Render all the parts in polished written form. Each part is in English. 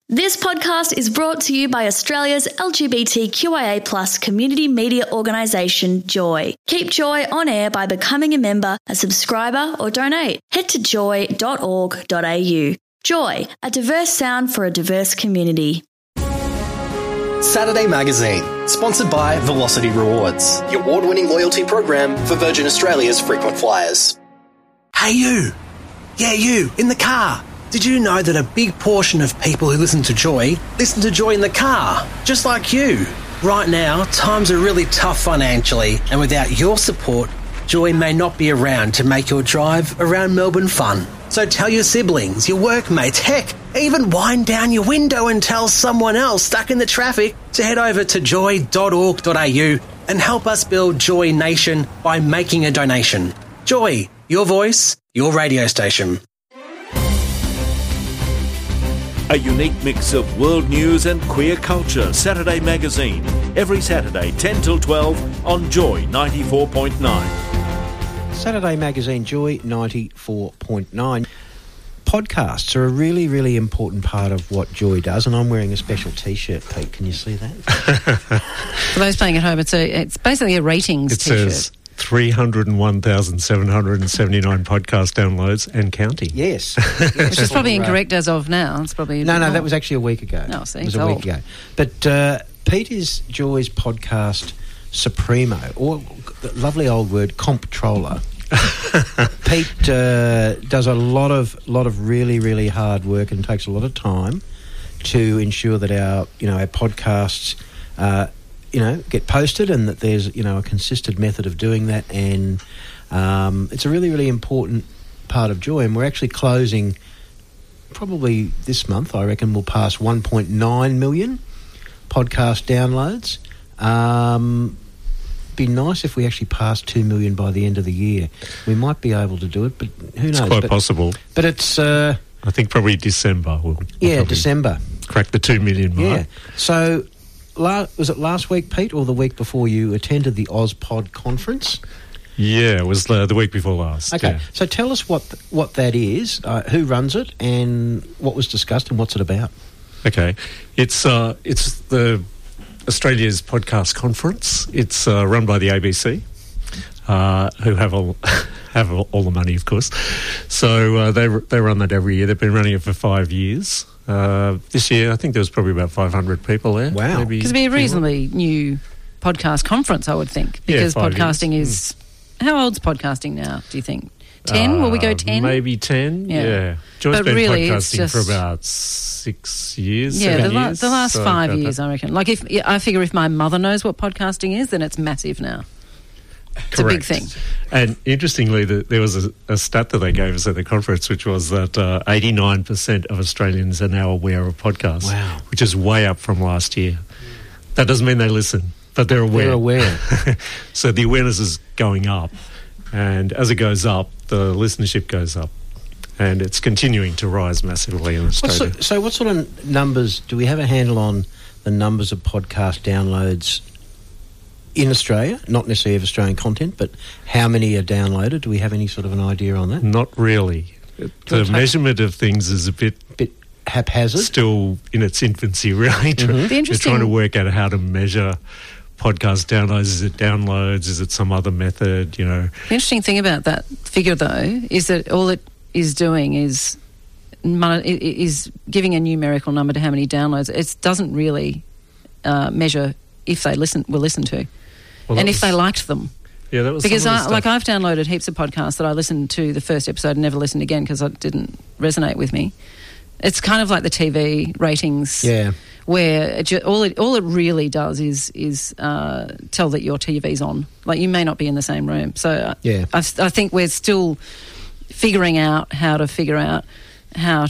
This podcast is brought to you by Australia's LGBTQIA+ community media organisation, Joy. Keep Joy on air by becoming a member, a subscriber or donate. Head to joy.org.au. Joy, a diverse sound for a diverse community. Saturday Magazine, sponsored by Velocity Rewards, the award-winning loyalty program for Virgin Australia's frequent flyers. Hey you! Yeah, you, in the car. Did you know that a big portion of people who listen to Joy in the car, just like you? Right now, times are really tough financially, and without your support, Joy may not be around to make your drive around Melbourne fun. So tell your siblings, your workmates, heck, even wind down your window and tell someone else stuck in the traffic to head over to joy.org.au and help us build Joy Nation by making a donation. Joy, your voice, your radio station. A unique mix of world news and queer culture. Saturday Magazine. Every Saturday, 10 till 12 on Joy 94.9. Saturday Magazine, Joy 94.9. Podcasts are a really, really important part of what Joy does, and I'm wearing a special T-shirt, Pete. Can you see that? For those playing at home, it's basically a ratings T-shirt. It says 301,779 podcast downloads and counting. Yes. Which is probably incorrect as of now. It's probably No, that was actually a week ago. No, see, it was a week ago. But Pete is Joy's podcast supremo, or the lovely old word, comptroller. Pete does a lot of really, really hard work and takes a lot of time to ensure that our podcasts get posted, and that there's a consistent method of doing that, and it's a really, really important part of Joy. And we're actually closing probably this month. I reckon we'll pass 1.9 million podcast downloads. Be nice if we actually pass 2 million by the end of the year. We might be able to do it, but who knows? It's quite possible. But it's I think probably December. We'll December. Crack the 2 million mark. Yeah. So was it last week, Pete, or the week before you attended the AusPod conference? Yeah, it was the week before last. Okay, yeah. So tell us what that is, who runs it, and what was discussed, and what's it about? Okay, it's the Australia's podcast conference. It's run by the ABC, who have all the money, of course. So they run that every year. They've been running it for 5 years. This year, I think there was probably about 500 people there. Wow. Because it'd be a reasonably new podcast conference, I would think, because podcasting is... How old's podcasting now, do you think? 10? Will we go 10? Maybe 10, yeah. Joy's but been really, podcasting for about 6 years, 7 years. The last 5 years, I reckon. Like, I figure if my mother knows what podcasting is, then it's massive now. It's Correct. a big thing. And interestingly, there was a stat that they gave us at the conference, which was that 89% of Australians are now aware of podcasts, wow, which is way up from last year. That doesn't mean they listen, but they're aware. They're aware. So the awareness is going up, and as it goes up, the listenership goes up, and it's continuing to rise massively in Australia. So what sort of numbers, do we have a handle on the numbers of podcast downloads in Australia? Not necessarily of Australian content, but how many are downloaded? Do we have any sort of an idea on that? Not really. The measurement of things is a bit haphazard. Still in its infancy, really. Mm-hmm. They're trying to work out how to measure podcast downloads. Is it downloads? Is it some other method? The interesting thing about that figure, though, is that all it is doing is giving a numerical number to how many downloads. It doesn't really measure if they were listened to, and if they liked them. Yeah, that was because I've downloaded heaps of podcasts that I listened to the first episode and never listened again because it didn't resonate with me. It's kind of like the TV ratings, where all it really does is tell that your TV's on. Like, you may not be in the same room. So I think we're still figuring out how to how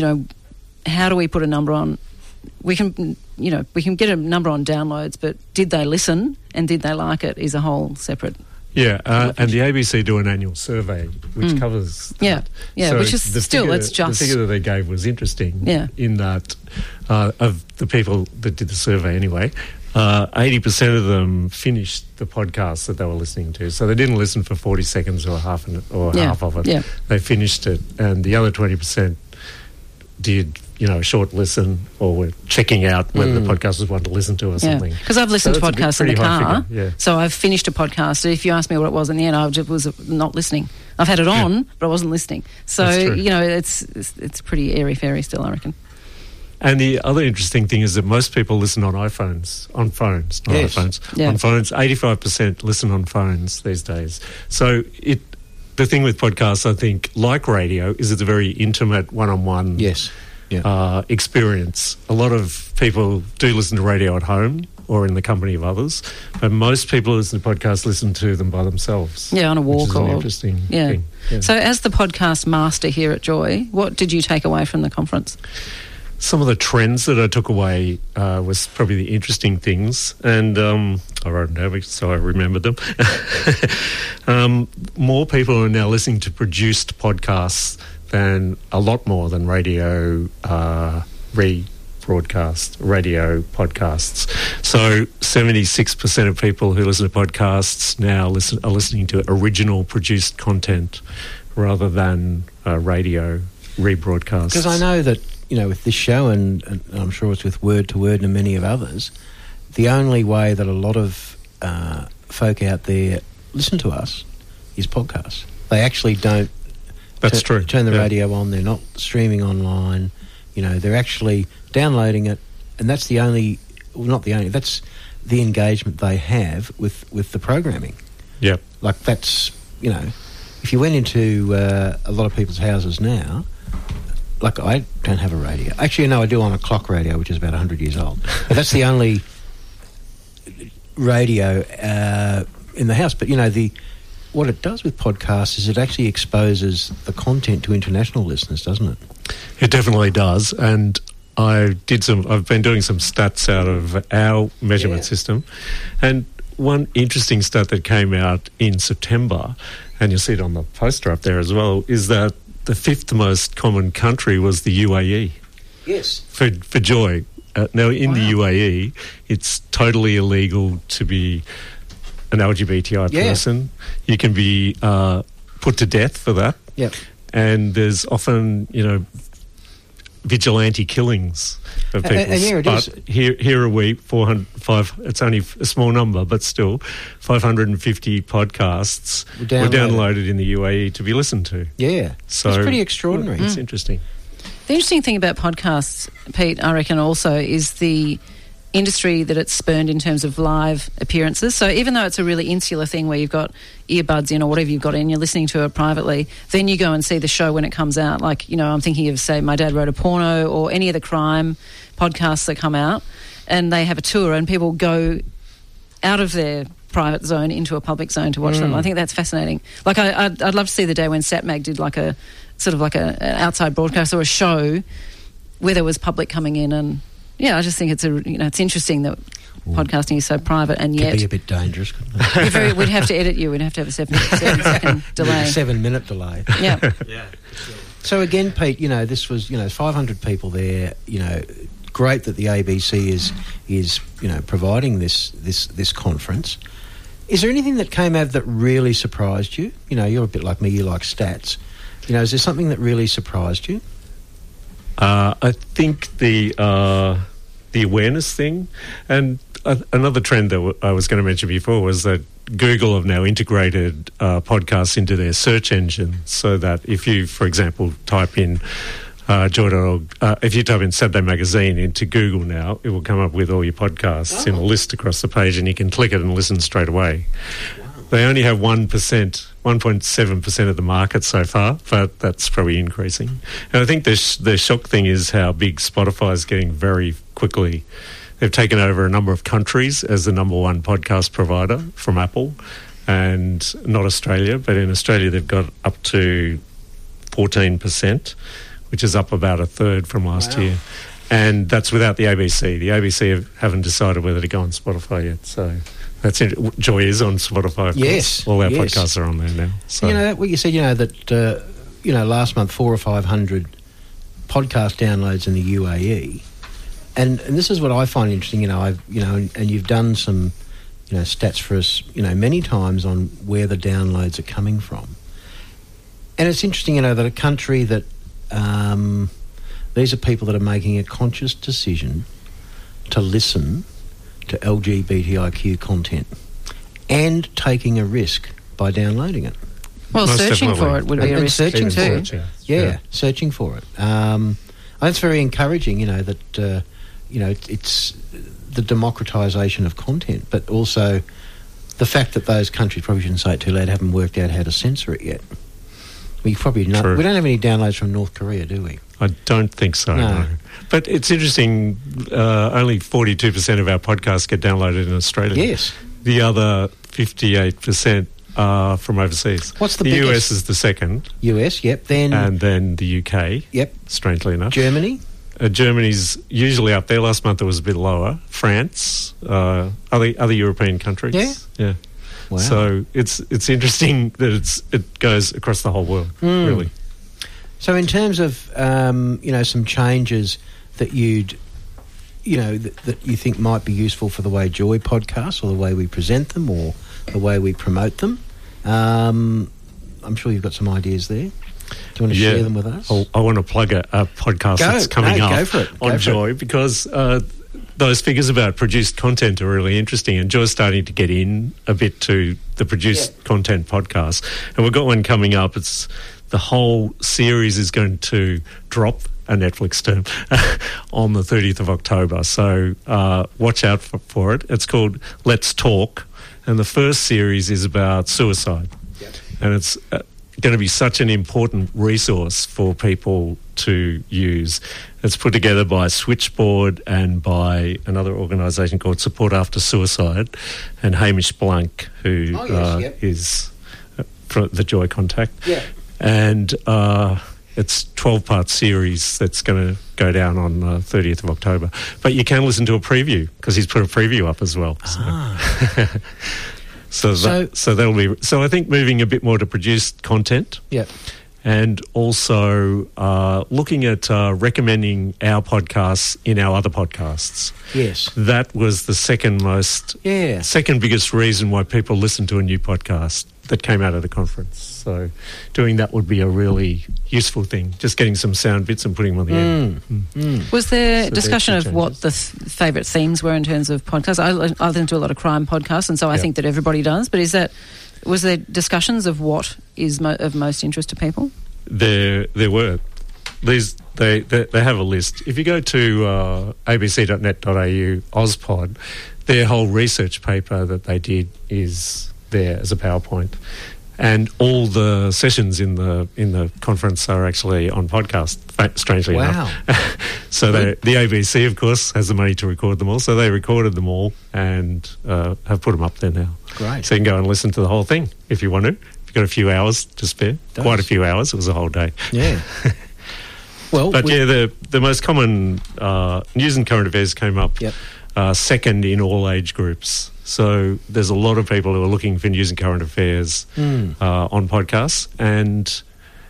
do we put a number on. We can get a number on downloads, but did they listen and did they like it is a whole separate. Yeah, and the ABC do an annual survey which covers that. Yeah, so which is the figure that they gave was interesting in that of the people that did the survey anyway, 80% of them finished the podcast that they were listening to. So they didn't listen for 40 seconds or half of it. Yeah. They finished it, and the other 20% did, a short listen or were checking out whether the podcasters wanted to listen to or something. Because I've listened to podcasts in the car, figure, so I've finished a podcast. If you ask me what it was in the end, I just was not listening. I've had it on, but I wasn't listening. So, it's pretty airy-fairy still, I reckon. And the other interesting thing is that most people listen on iPhones, on phones, not iPhones. Yeah. On phones, 85% listen on phones these days. So the thing with podcasts, I think, like radio, is it's a very intimate, one-on-one experience. A lot of people do listen to radio at home or in the company of others, but most people who listen to podcasts listen to them by themselves. Yeah, on a walk. Which is an interesting thing. Yeah. So as the podcast master here at Joy, what did you take away from the conference? Some of the trends that I took away was probably the interesting things, and I wrote them down so I remembered them. More people are now listening to produced podcasts a lot more than radio radio podcasts. So 76% of people who listen to podcasts now are listening to original produced content rather than radio rebroadcasts. Because I know that, with this show, and I'm sure it's with Word to Word and many of others, the only way that a lot of folk out there listen to us is podcasts. They actually don't turn the radio on. They're not streaming online. They're actually downloading it, and that's the only, that's the engagement they have with the programming. Yep. Like that's, if you went into a lot of people's houses now, like I don't have a radio. Actually, no, I do on a clock radio, which is about 100 years old. But that's the only radio in the house. But, what it does with podcasts is it actually exposes the content to international listeners, doesn't it? It definitely does. And I've been doing some stats out of our measurement system. And one interesting stat that came out in September, and you'll see it on the poster up there as well, is that the fifth most common country was the UAE. Yes. For Joy. Now, in the UAE, it's totally illegal to be an LGBTI person. You can be put to death for that. Yep. And there's often, vigilante killings of people. And here it is. Here are we, 405, it's only a small number, but still, 550 podcasts were downloaded in the UAE to be listened to. Yeah. So it's pretty extraordinary. It's interesting. The interesting thing about podcasts, Pete, I reckon also, is the industry that it's spurned in terms of live appearances. So even though it's a really insular thing where you've got earbuds in or whatever you've got in, you're listening to it privately, then you go and see the show when it comes out. Like, I'm thinking of, say, My Dad Wrote a Porno or any of the crime podcasts that come out, and they have a tour and people go out of their private zone into a public zone to watch them. I think that's fascinating. Like, I'd love to see the day when SatMag did like a sort of like an outside broadcast or a show where there was public coming in, and I just think it's it's interesting that podcasting is so private, and yet could be a bit dangerous, couldn't it? We'd have to edit you. We'd have to have a 7-second delay. 7-minute delay. Yeah. So again, Pete, this was 500 people there. Great that the ABC is providing this conference. Is there anything that came out that really surprised you? You're a bit like me. You like stats. Is there something that really surprised you? I think the awareness thing, and another trend that I was going to mention before was that Google have now integrated podcasts into their search engine, so that if you, for example, type in if you type in Saturday Magazine into Google now, it will come up with all your podcasts in a list across the page, and you can click it and listen straight away. They only have 1.7% of the market so far, but that's probably increasing. And I think the shock thing is how big Spotify is getting very quickly. They've taken over a number of countries as the number one podcast provider from Apple, and not Australia, but in Australia they've got up to 14%, which is up about a third from last year. And that's without the ABC. The ABC haven't decided whether to go on Spotify yet, so... That's it. Joy is on Spotify. Yes, all our podcasts are on there now. So. What you said. That last month 400 or 500 podcast downloads in the UAE, and this is what I find interesting. And you've done some stats for us many times on where the downloads are coming from, and it's interesting that a country that These are people that are making a conscious decision to listen to LGBTIQ content and taking a risk by downloading it. Well, Most searching definitely. for it would be a risk searching too. for it. Yeah, searching for it. It's very encouraging, that, it's the democratisation of content, but also the fact that those countries, probably shouldn't say it too loud, haven't worked out how to censor it yet. We probably we don't have any downloads from North Korea, do we? I don't think so, no. But it's interesting, only 42% of our podcasts get downloaded in Australia. Yes. The other 58% are from overseas. What's the biggest? US is the second. US, yep. Then and then the UK. Yep. Strangely enough. Germany? Germany's usually up there. Last month it was a bit lower. France, other European countries. Yeah. Wow. So it's interesting that it goes across the whole world, really. So in terms of some changes that that you think might be useful for the way Joy podcasts or the way we present them or the way we promote them, I'm sure you've got some ideas there. Do you want to share them with us? I want to plug a podcast that's coming up on Joy because those figures about produced content are really interesting, and Joy's starting to get in a bit to the produced content podcast. And we've got one coming up. The whole series is going to drop, a Netflix term, on the 30th of October. So watch out for it. It's called Let's Talk, and the first series is about suicide. Yep. And it's going to be such an important resource for people to use. It's put together by Switchboard and by another organisation called Support After Suicide, and Hamish Blank, who is from the Joy Contact. Yeah. And it's a 12-part series that's going to go down on 30th of October. But you can listen to a preview because he's put a preview up as well. So that'll be. So I think moving a bit more to produced content. Yeah. And also looking at recommending our podcasts in our other podcasts. Yes. That was the second biggest reason why people listen to a new podcast that came out of the conference. So doing that would be a really useful thing, just getting some sound bits and putting them on the end. Was there discussion of what the favourite themes were in terms of podcasts? I listen to a lot of crime podcasts, and so I think that everybody does, but was there discussions of what is of most interest to people? There were. They have a list. If you go to abc.net.au Ozpod, their whole research paper that they did is there as a PowerPoint, and all the sessions in the conference are actually on podcast. Strangely enough, so the ABC, of course, has the money to record them all, so they recorded them all and have put them up there now. Great. So you can go and listen to the whole thing if you want to. If you've got a few hours to spare, quite a few hours. It was a whole day. Yeah. Well, but the most common news and current affairs came up second in all age groups. So there's a lot of people who are looking for news and current affairs on podcasts, and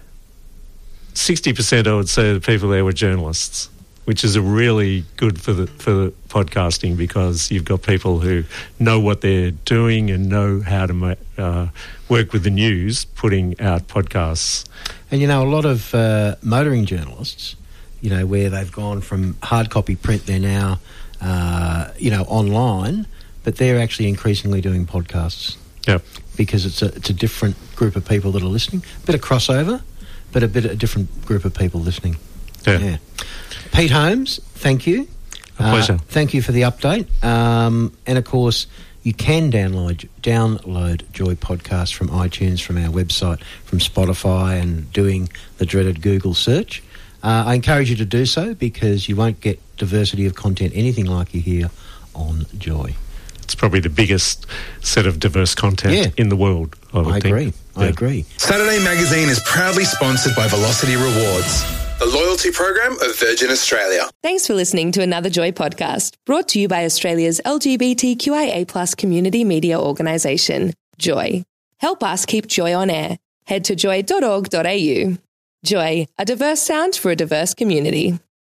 60%, I would say, of the people there were journalists, which is a really good for the podcasting, because you've got people who know what they're doing and know how to work with the news, putting out podcasts. And a lot of motoring journalists, where they've gone from hard copy print, they're now online. But they're actually increasingly doing podcasts. Yep. Because it's a different group of people that are listening. A bit of crossover, but a different group of people listening. Yeah. Pete Holmes, thank you. A pleasure. Thank you for the update. And of course, you can download Joy Podcast from iTunes, from our website, from Spotify, and doing the dreaded Google search. I encourage you to do so, because you won't get diversity of content anything like you hear on Joy. It's probably the biggest set of diverse content in the world, I think. I agree. Saturday Magazine is proudly sponsored by Velocity Rewards, the loyalty program of Virgin Australia. Thanks for listening to another Joy podcast, brought to you by Australia's LGBTQIA+ community media organisation, Joy. Help us keep Joy on air. Head to joy.org.au. Joy, a diverse sound for a diverse community.